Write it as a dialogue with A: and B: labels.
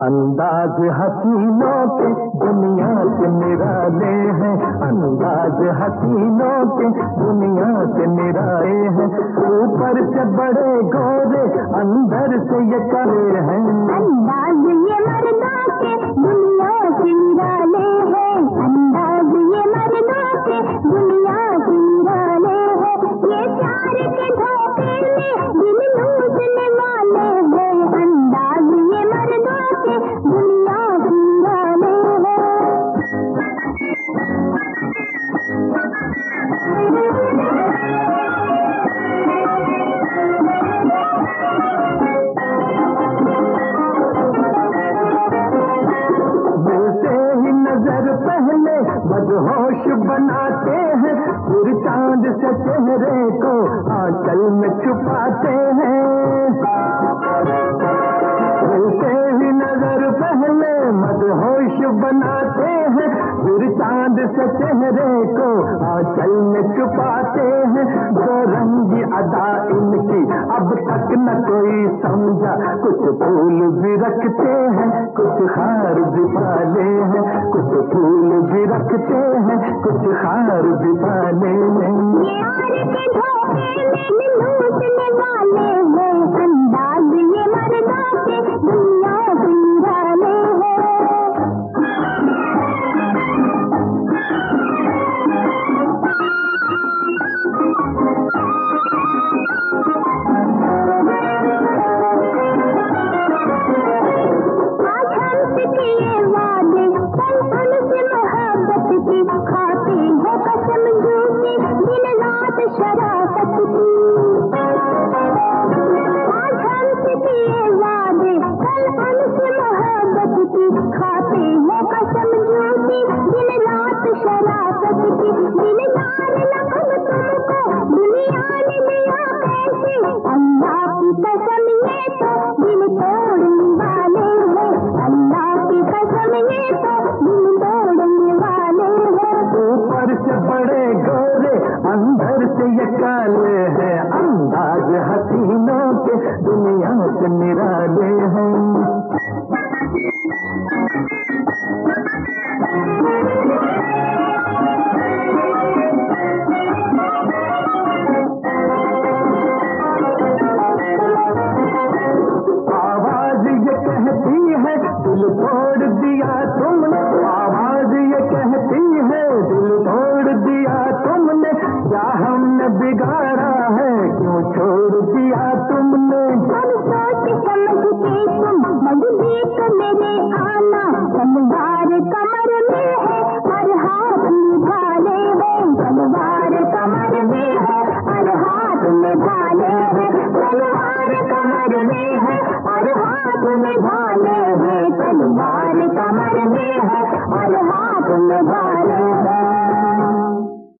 A: अंदाज हसीनों के दुनिया से निराले हैं, अंदाज हसीनों के दुनिया से निराले हैं। ऊपर से बड़े गोरे अंदर से ये काले हैं।
B: अंदाज ये मर्दा के दुनिया से निराले हैं, अंदाज ये मर्दा के दुनिया से निराले हैं। ये प्यार के धोखे में दिल लूटने वाले हैं, अंदाज ये मर्दा के दुनिया से निराले हैं।
A: पहले बदहोश बनाते हैं, फिर चांद से चेहरे को आंचल में छुपाते हैं। मिलते ही नजर पहले मदहोश बनाते हैं, फिर चांद से चेहरे को आंचल में छुपाते हैं। दो रंगी अदा इनकी अब तक न कोई समझा, कुछ फूल भी रखते हैं, कुछ हार भी पाले हैं, कुछ फूल भी रखते हैं, कुछ हार भी पाले हैं।
B: यार के धोखे में लूटने वाले हैं, अंदाज ये मर्दा के दुनिया से निराले हैं। आज हमसे किए वादे कल उनसे मोहब्बत की, खाते हैं कसम झूठी दिन रात शराफत की। आज हमसे किए वादे कल उनसे मोहब्बत की, खाते हैं कसम झूठी दिन रात शराफत की। दिलदार लकब तुमको दुनिया ने दिया कैसे, अल्लाह की कसम ये तो दिल तोड़ने वाले हैं, अल्लाह की कसम ये तो दिल तोड़ने वाले हैं।
A: ऊपर से बड़े गोरे अंदर से ये काले हैं, अंदाज हसीनों के दुनिया से निराले हैं। आवाज ये कहती है दिल तोड़ दिया तुमने, आवाज ये कहती है दिल तोड़ दिया तुमने। क्या हमने बिगाड़ा है, क्यों छोड़ दिया तुमने।
B: सब सोच समझ के तुम नजदीक मेरे आना, तलवार कमर में है और हाथ में भाले हैं, तलवार कमर में है और हाथ में भाले हैं, तलवार कमर में है और हाथ में भाले हैं, तलवार कमर में है और हाथ में भाले हैं।